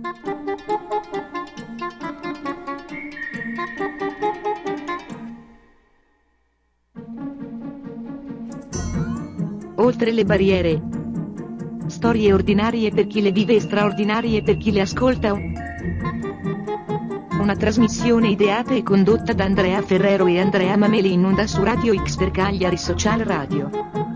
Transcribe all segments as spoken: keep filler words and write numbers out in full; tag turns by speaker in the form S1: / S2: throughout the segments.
S1: Oltre le barriere. Storie ordinarie per chi le vive e straordinarie per chi le ascolta. Una trasmissione ideata e condotta da Andrea Ferrero e Andrea Mameli in onda su Radio X per Cagliari Social Radio.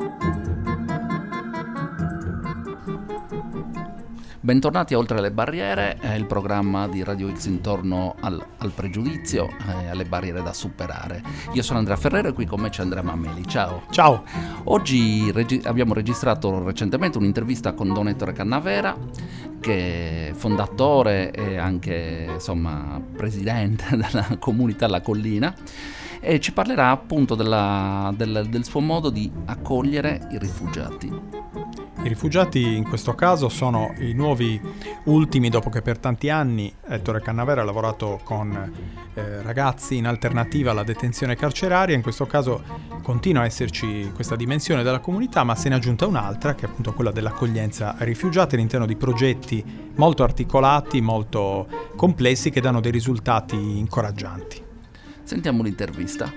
S2: Bentornati a Oltre le barriere, è il programma di Radio X intorno al, al pregiudizio e alle barriere da superare. Io sono Andrea Ferrero e qui con me c'è Andrea Mameli. Ciao.
S3: Ciao.
S2: Oggi regi- abbiamo registrato recentemente un'intervista con Don Ettore Cannavera, che è fondatore e anche insomma presidente della comunità La Collina, e ci parlerà appunto della, del, del suo modo di accogliere i rifugiati.
S3: I rifugiati in questo caso sono i nuovi ultimi, dopo che per tanti anni Ettore Cannavera ha lavorato con eh, ragazzi in alternativa alla detenzione carceraria. In questo caso continua a esserci questa dimensione della comunità, ma se ne è aggiunta un'altra, che è appunto quella dell'accoglienza ai rifugiati all'interno di progetti molto articolati, molto complessi, che danno dei risultati incoraggianti.
S2: Sentiamo l'intervista.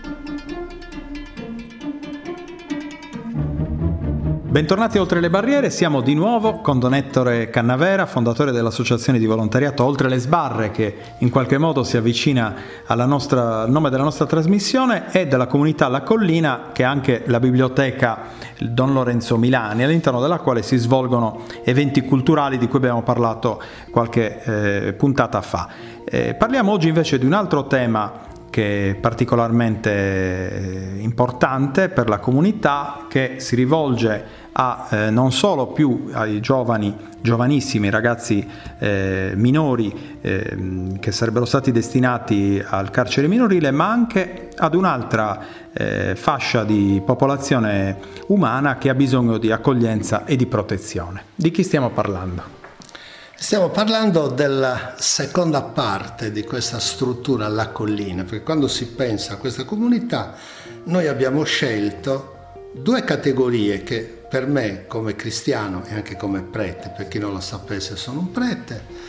S4: Bentornati Oltre le barriere, siamo di nuovo con Don Ettore Cannavera, fondatore dell'associazione di volontariato Oltre le sbarre, che in qualche modo si avvicina alla nostra, al nome della nostra trasmissione, e della comunità La Collina, che è anche la biblioteca Don Lorenzo Milani, all'interno della quale si svolgono eventi culturali di cui abbiamo parlato qualche eh, puntata fa. Eh, parliamo oggi invece di un altro tema che è particolarmente importante per la comunità, che si rivolge a eh, non solo più ai giovani, giovanissimi, ragazzi eh, minori eh, che sarebbero stati destinati al carcere minorile, ma anche ad un'altra eh, fascia di popolazione umana che ha bisogno di accoglienza e di protezione. Di chi stiamo parlando?
S5: Stiamo parlando della seconda parte di questa struttura La Collina, perché quando si pensa a questa comunità noi abbiamo scelto due categorie che per me, come cristiano e anche come prete, per chi non lo sapesse sono un prete.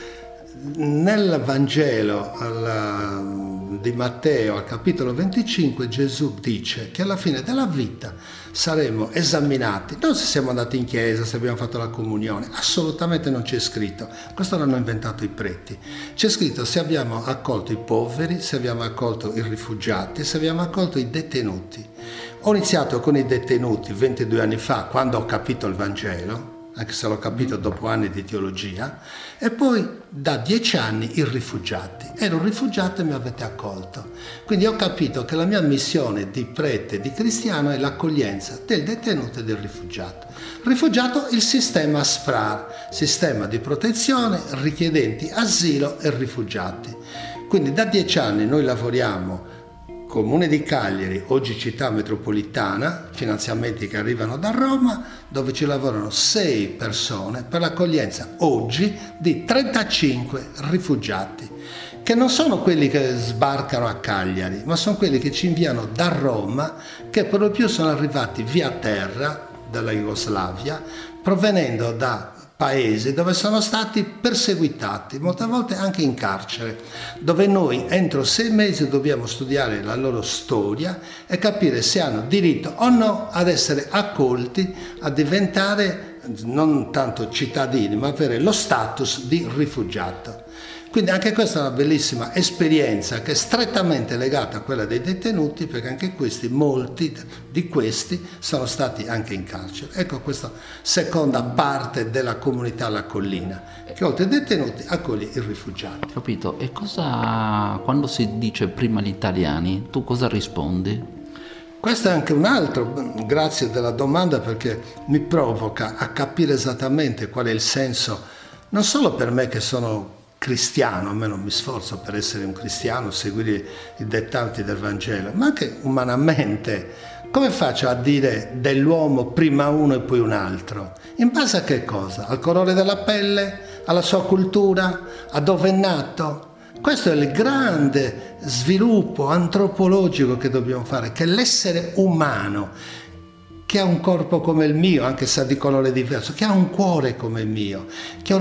S5: Nel Vangelo alla, di Matteo al capitolo venticinque Gesù dice che alla fine della vita saremo esaminati, non se siamo andati in chiesa, se abbiamo fatto la comunione, assolutamente non c'è scritto, questo l'hanno inventato i preti, c'è scritto se abbiamo accolto i poveri, se abbiamo accolto i rifugiati, se abbiamo accolto i detenuti. Ho iniziato con i detenuti ventidue anni fa, quando ho capito il Vangelo, anche se l'ho capito dopo anni di teologia, e poi da dieci anni i rifugiati. Ero un rifugiato e mi avete accolto. Quindi ho capito che la mia missione di prete, di cristiano, è l'accoglienza del detenuto e del rifugiato. Rifugiato, il sistema SPRAR, sistema di protezione, richiedenti asilo e rifugiati. Quindi da dieci anni noi lavoriamo Comune di Cagliari, oggi città metropolitana, finanziamenti che arrivano da Roma, dove ci lavorano sei persone per l'accoglienza oggi di trentacinque rifugiati, che non sono quelli che sbarcano a Cagliari, ma sono quelli che ci inviano da Roma, che per lo più sono arrivati via terra dalla Jugoslavia, provenendo da paesi dove sono stati perseguitati, molte volte anche in carcere, dove noi entro sei mesi dobbiamo studiare la loro storia e capire se hanno diritto o no ad essere accolti, a diventare non tanto cittadini, ma avere lo status di rifugiato. Quindi anche questa è una bellissima esperienza che è strettamente legata a quella dei detenuti, perché anche questi, molti di questi, sono stati anche in carcere. Ecco questa seconda parte della comunità La Collina, che oltre ai detenuti accoglie i rifugiati.
S2: Ho capito. E cosa, quando si dice prima gli italiani, tu cosa rispondi?
S5: Questo è anche un altro, grazie della domanda, perché mi provoca a capire esattamente qual è il senso, non solo per me che sono cristiano, a me non mi sforzo per essere un cristiano, seguire i dettati del Vangelo, ma anche umanamente, come faccio a dire dell'uomo prima uno e poi un altro? In base a che cosa? Al colore della pelle? Alla sua cultura? A dove è nato? Questo è il grande sviluppo antropologico che dobbiamo fare, che l'essere umano, che ha un corpo come il mio, anche se ha di colore diverso, che ha un cuore come il mio, che ha una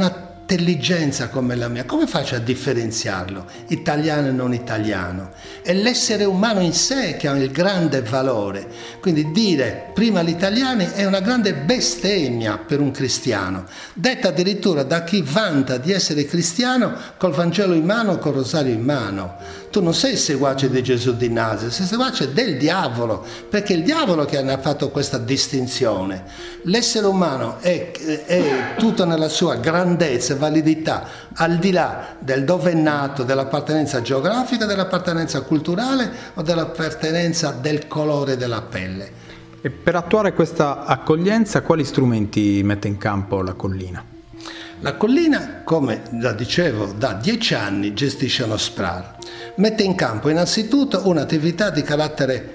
S5: intelligenza come la mia, come faccio a differenziarlo, italiano e non italiano? È l'essere umano in sé che ha il grande valore, quindi dire prima gli italiani è una grande bestemmia per un cristiano, detta addirittura da chi vanta di essere cristiano col Vangelo in mano, col rosario in mano. Tu non sei seguace di Gesù di Nazareth, sei seguace del diavolo, perché è il diavolo che ha fatto questa distinzione. L'essere umano è, è tutto nella sua grandezza e validità, al di là del dove è nato, dell'appartenenza geografica, dell'appartenenza culturale o dell'appartenenza del colore della pelle.
S4: E per attuare questa accoglienza, quali strumenti mette in campo la Collina?
S5: La Collina, come già dicevo, da dieci anni gestisce uno S P R A R. Mette in campo innanzitutto un'attività di carattere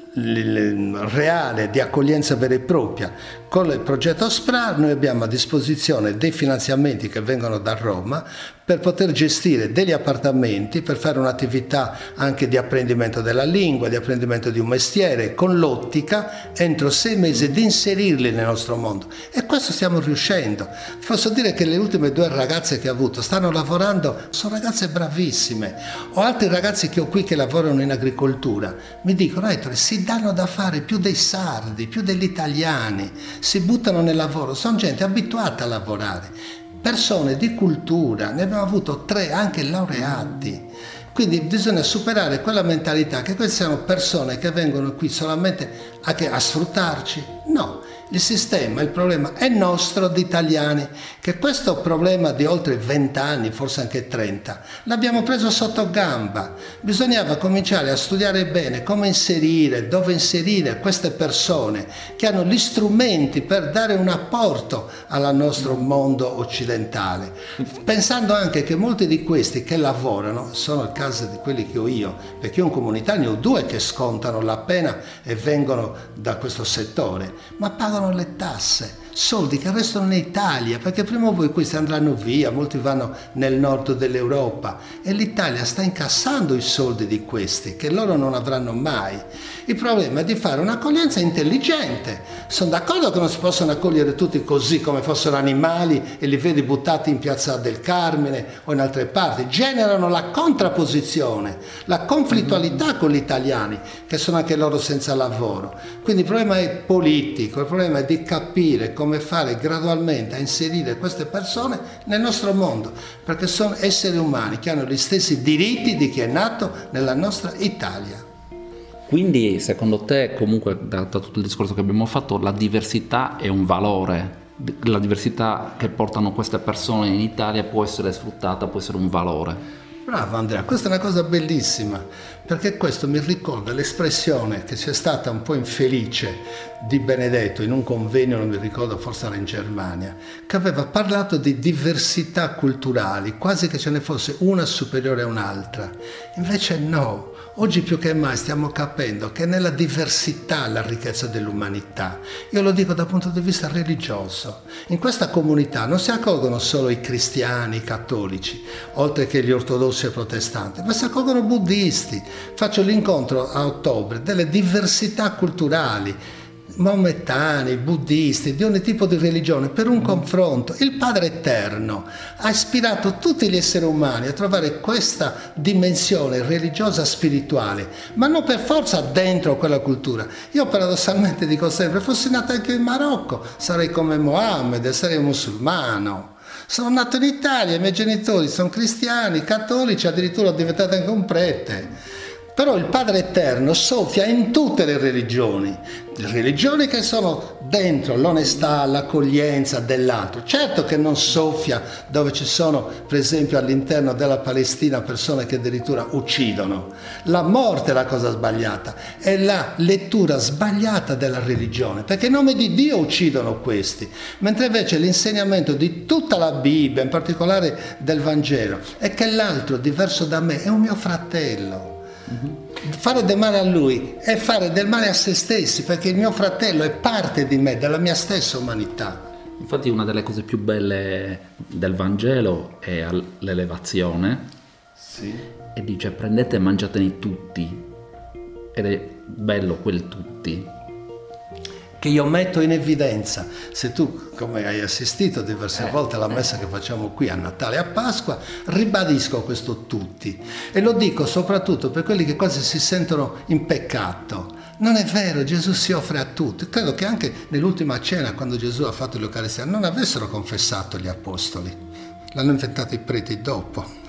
S5: reale, di accoglienza vera e propria. Con il progetto S P R A R noi abbiamo a disposizione dei finanziamenti che vengono da Roma per poter gestire degli appartamenti, per fare un'attività anche di apprendimento della lingua, di apprendimento di un mestiere, con l'ottica entro sei mesi di inserirli nel nostro mondo. E questo stiamo riuscendo. Posso dire che le ultime due ragazze che ho avuto stanno lavorando, sono ragazze bravissime. Ho altri ragazzi che ho qui che lavorano in agricoltura. Mi dicono, Ettore, si danno da fare più dei sardi, più degli italiani, si buttano nel lavoro, sono gente abituata a lavorare. Persone di cultura, ne abbiamo avuto tre anche laureati, quindi bisogna superare quella mentalità che queste siano persone che vengono qui solamente a, che, a sfruttarci. No, il sistema, il problema è nostro di italiani, che questo problema di oltre vent'anni, forse anche trenta, l'abbiamo preso sotto gamba. Bisognava cominciare a studiare bene come inserire, dove inserire queste persone che hanno gli strumenti per dare un apporto al nostro mondo occidentale, pensando anche che molti di questi che lavorano, sono il caso di quelli che ho io, perché io in comunità ne ho due che scontano la pena e vengono da questo settore, ma pagano le tasse, soldi che restano in Italia, perché prima o poi questi andranno via, molti vanno nel nord dell'Europa e l'Italia sta incassando i soldi di questi che loro non avranno mai. Il problema è di fare un'accoglienza intelligente. Sono d'accordo che non si possono accogliere tutti così come fossero animali e li vedi buttati in Piazza del Carmine o in altre parti. Generano la contrapposizione, la conflittualità con gli italiani che sono anche loro senza lavoro. Quindi il problema è politico, il problema è di capire come fare gradualmente a inserire queste persone nel nostro mondo, perché sono esseri umani che hanno gli stessi diritti di chi è nato nella nostra Italia.
S2: Quindi secondo te, comunque da, da tutto il discorso che abbiamo fatto, la diversità è un valore? La diversità che portano queste persone in Italia può essere sfruttata, può essere un valore?
S5: Bravo Andrea, questa è una cosa bellissima, perché questo mi ricorda l'espressione che sia stata un po' infelice di Benedetto in un convegno, non mi ricordo, forse era in Germania, che aveva parlato di diversità culturali, quasi che ce ne fosse una superiore a un'altra. Invece no, oggi più che mai stiamo capendo che nella diversità la ricchezza dell'umanità. Io lo dico dal punto di vista religioso. In questa comunità non si accolgono solo i cristiani, i cattolici, oltre che gli ortodossi e protestanti, ma si accolgono buddisti. Faccio l'incontro a ottobre delle diversità culturali, maomettani, buddisti, di ogni tipo di religione, per un confronto. Il Padre Eterno ha ispirato tutti gli esseri umani a trovare questa dimensione religiosa spirituale, ma non per forza dentro quella cultura. Io paradossalmente dico sempre, fossi nato anche in Marocco, sarei come Mohammed, sarei un musulmano. Sono nato in Italia, i miei genitori sono cristiani, cattolici, addirittura ho diventato anche un prete. Però il Padre Eterno soffia in tutte le religioni, religioni che sono dentro l'onestà, l'accoglienza dell'altro. Certo che non soffia dove ci sono, per esempio all'interno della Palestina, persone che addirittura uccidono. La morte è la cosa sbagliata, è la lettura sbagliata della religione, perché in nome di Dio uccidono questi, mentre invece l'insegnamento di tutta la Bibbia, in particolare del Vangelo, è che l'altro, diverso da me, è un mio fratello. Fare del male a lui è fare del male a se stessi, perché il mio fratello è parte di me, della mia stessa umanità.
S2: Infatti una delle cose più belle del Vangelo è l'elevazione, sì. E dice prendete e mangiatene tutti, ed è bello quel tutti.
S3: Che
S5: che io metto in evidenza. Se tu, come hai assistito diverse volte alla messa che facciamo qui a Natale e a Pasqua, ribadisco questo tutti, e lo dico soprattutto per quelli che quasi si sentono in peccato. Non è vero, Gesù si offre a tutti. Credo che anche nell'ultima cena, quando Gesù ha fatto l'Eucaristia, non avessero confessato gli apostoli, l'hanno inventato i preti dopo.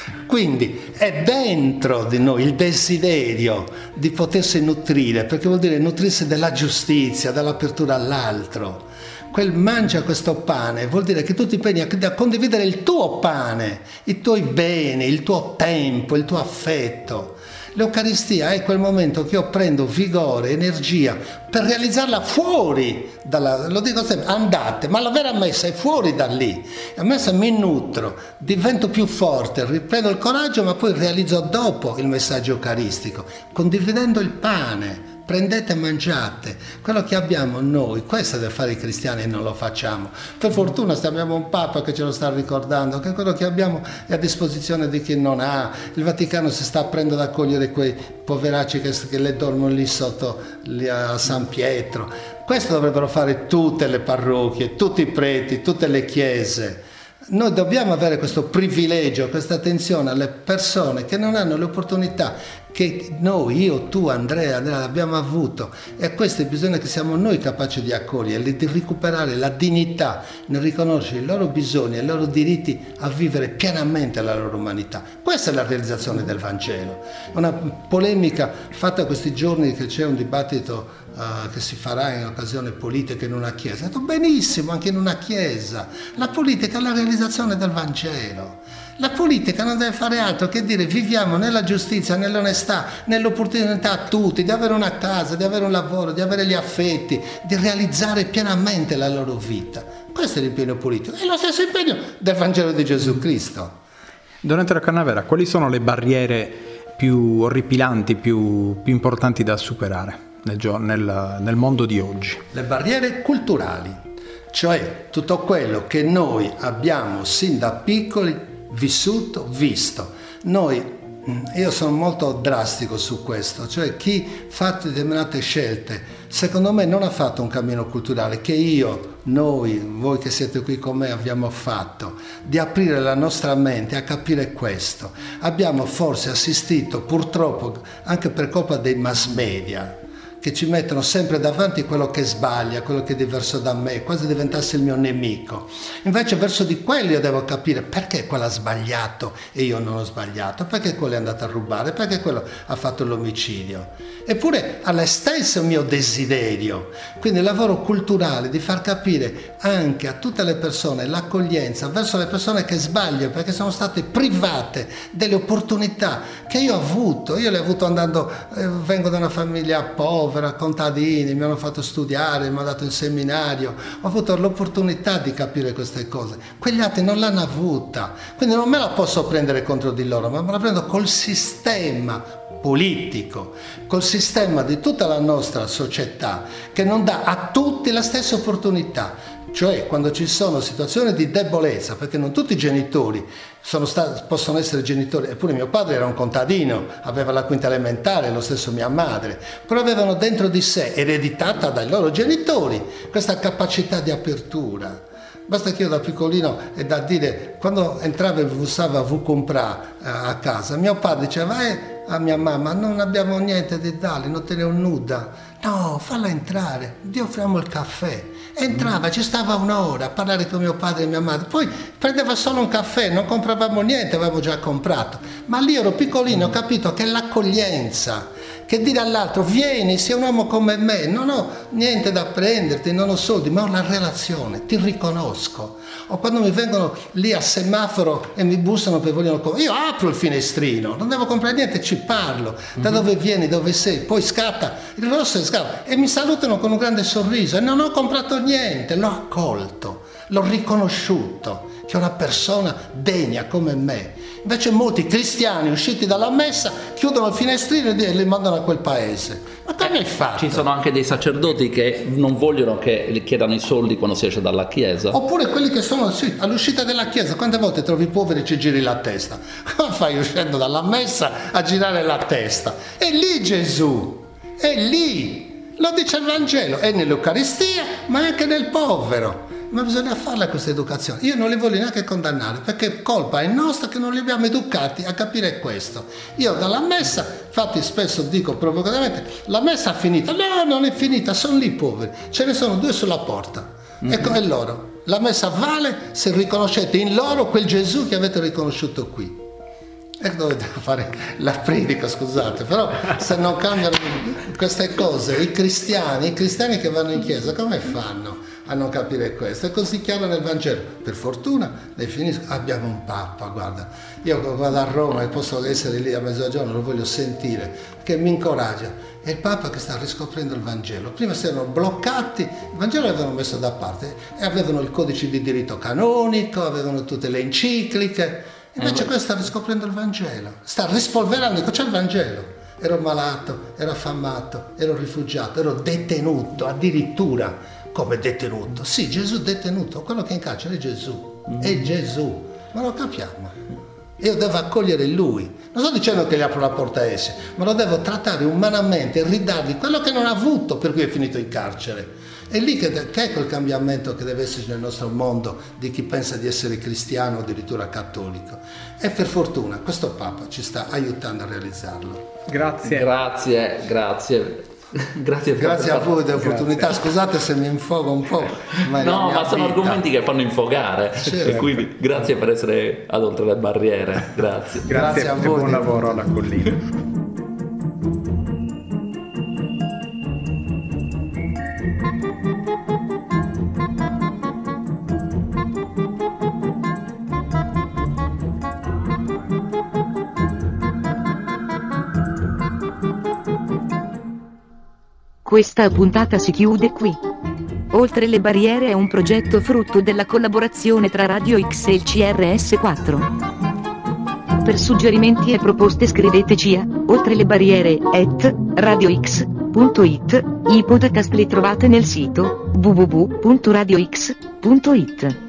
S5: Quindi è dentro di noi il desiderio di potersi nutrire, perché vuol dire nutrirsi della giustizia, dell'apertura all'altro. Quel mangia questo pane vuol dire che tu ti impegni a condividere il tuo pane, i tuoi beni, il tuo tempo, il tuo affetto. L'Eucaristia è quel momento che io prendo vigore, energia per realizzarla fuori dalla, lo dico sempre, andate, ma la vera messa è fuori da lì. La messa mi nutro, divento più forte, riprendo il coraggio, ma poi realizzo dopo il messaggio eucaristico, condividendo il pane. Prendete e mangiate, quello che abbiamo noi, questo deve fare i cristiani e non lo facciamo. Per fortuna abbiamo un Papa che ce lo sta ricordando, che quello che abbiamo è a disposizione di chi non ha. Il Vaticano si sta aprendo ad accogliere quei poveracci che, che le dormono lì sotto lì a San Pietro. Questo dovrebbero fare tutte le parrocchie, tutti i preti, tutte le chiese. Noi dobbiamo avere questo privilegio, questa attenzione alle persone che non hanno le opportunità che noi, io, tu, Andrea, Andrea abbiamo avuto, e a queste bisogna che siamo noi capaci di accogliere, di recuperare la dignità nel riconoscere i loro bisogni e i loro diritti a vivere pienamente la loro umanità. Questa è la realizzazione del Vangelo. Una polemica fatta questi giorni, che c'è un dibattito Uh, che si farà in occasione politica in una chiesa. Ho detto benissimo, anche in una chiesa. La politica è la realizzazione del Vangelo. La politica non deve fare altro che dire viviamo nella giustizia, nell'onestà, nell'opportunità a tutti di avere una casa, di avere un lavoro, di avere gli affetti, di realizzare pienamente la loro vita. Questo è l'impegno politico. È lo stesso impegno del Vangelo di Gesù Cristo.
S4: Don Ettore Cannavera, quali sono le barriere più orripilanti, più, più importanti da superare Nel, nel, nel mondo di oggi?
S5: Le barriere culturali, cioè tutto quello che noi abbiamo sin da piccoli vissuto, visto. Noi, io sono molto drastico su questo, cioè chi fa determinate scelte, secondo me non ha fatto un cammino culturale che io, noi, voi che siete qui con me abbiamo fatto, di aprire la nostra mente a capire questo. Abbiamo forse assistito, purtroppo, anche per colpa dei mass media, che ci mettono sempre davanti quello che sbaglia, quello che è diverso da me, quasi diventasse il mio nemico. Invece verso di quelli io devo capire perché quello ha sbagliato e io non ho sbagliato, perché quello è andato a rubare, perché quello ha fatto l'omicidio. Eppure ha lo stesso mio desiderio. Quindi il lavoro culturale di far capire anche a tutte le persone l'accoglienza verso le persone che sbagliano, perché sono state private delle opportunità che io ho avuto. Io le ho avuto andando, eh, vengo da una famiglia povera, contadini, mi hanno fatto studiare, mi hanno dato il seminario, ho avuto l'opportunità di capire queste cose. Quegli altri non l'hanno avuta, quindi non me la posso prendere contro di loro, ma me la prendo col sistema politico, col sistema di tutta la nostra società che non dà a tutti la stessa opportunità. Cioè quando ci sono situazioni di debolezza, perché non tutti i genitori sono stati, possono essere genitori, eppure mio padre era un contadino, aveva la quinta elementare, lo stesso mia madre, però avevano dentro di sé, ereditata dai loro genitori, questa capacità di apertura. Basta che io da piccolino, è da dire, quando entrava e bussava vu comprà eh, a casa, mio padre diceva vai a mia mamma, non abbiamo niente di darle, non te ne ho nuda. No, falla entrare, ti offriamo il caffè. Entrava, ci stava un'ora a parlare con mio padre e mia madre, poi prendeva solo un caffè, non compravamo niente, avevamo già comprato. Ma lì ero piccolino, ho capito che l'accoglienza, che dire all'altro vieni, sei un uomo come me, non ho niente da prenderti, non ho soldi, ma ho la relazione, ti riconosco. O quando mi vengono lì al semaforo e mi bussano per vogliono comprare, io apro il finestrino, non devo comprare niente, ci parlo, da dove vieni, dove sei, poi scatta, il rosso scappa e mi salutano con un grande sorriso e non ho comprato niente, l'ho accolto, l'ho riconosciuto, che è una persona degna come me. Invece molti cristiani usciti dalla messa chiudono il finestrino e li mandano a quel paese. Ma come hai fatto?
S2: Ci sono anche dei sacerdoti che non vogliono che gli chiedano i soldi quando si esce dalla chiesa.
S5: Oppure quelli che sono sì, all'uscita della chiesa. Quante volte trovi i poveri e ci giri la testa? Come fai uscendo dalla messa a girare la testa? È lì Gesù, è lì. Lo dice il Vangelo, è nell'Eucaristia, ma anche nel povero. Ma bisogna farla questa educazione. Io non li voglio neanche condannare, perché colpa è nostra che non li abbiamo educati a capire questo. Io dalla messa, infatti spesso dico provocatamente, la messa è finita. No, non è finita, sono lì poveri. Ce ne sono due sulla porta. Mm-hmm. Ecco, è loro. La messa vale se riconoscete in loro quel Gesù che avete riconosciuto qui. E dovete fare la predica, scusate, però se non cambiano queste cose, i cristiani, i cristiani che vanno in chiesa, come fanno a non capire questo? È così chiaro nel Vangelo. Per fortuna, finisco, abbiamo un Papa, guarda, io vado a Roma e posso essere lì a mezzogiorno, lo voglio sentire, che mi incoraggia. È il Papa che sta riscoprendo il Vangelo. Prima si erano bloccati, il Vangelo l'avevano messo da parte e avevano il codice di diritto canonico, avevano tutte le encicliche. Invece questo sta riscoprendo il Vangelo, sta rispolverando, dico, c'è il Vangelo. Ero malato, ero affamato, ero rifugiato, ero detenuto, addirittura come detenuto. Sì, Gesù detenuto, quello che è in carcere è Gesù, è Gesù, ma lo capiamo. Io devo accogliere Lui, non sto dicendo che gli apro la porta a essi, ma lo devo trattare umanamente e ridargli quello che non ha avuto per cui è finito in carcere. È lì che, che è quel cambiamento che deve esserci nel nostro mondo di chi pensa di essere cristiano o addirittura cattolico. E per fortuna questo Papa ci sta aiutando a realizzarlo.
S3: Grazie.
S2: Grazie, grazie. Grazie, per
S5: grazie a voi dell'opportunità, scusate se mi infogo un po'. Ma
S2: no, ma sono
S5: vita.
S2: argomenti che fanno infogare,
S5: certo.
S2: E quindi grazie per essere ad Oltre le Barriere. Grazie.
S3: Grazie, grazie a voi. E buon lavoro alla collina.
S1: Questa puntata si chiude qui. Oltre le Barriere è un progetto frutto della collaborazione tra Radio X e il C R S quattro. Per suggerimenti e proposte scriveteci a oltrelebarriere at radiox punto it. I podcast li trovate nel sito w w w punto radiox punto it.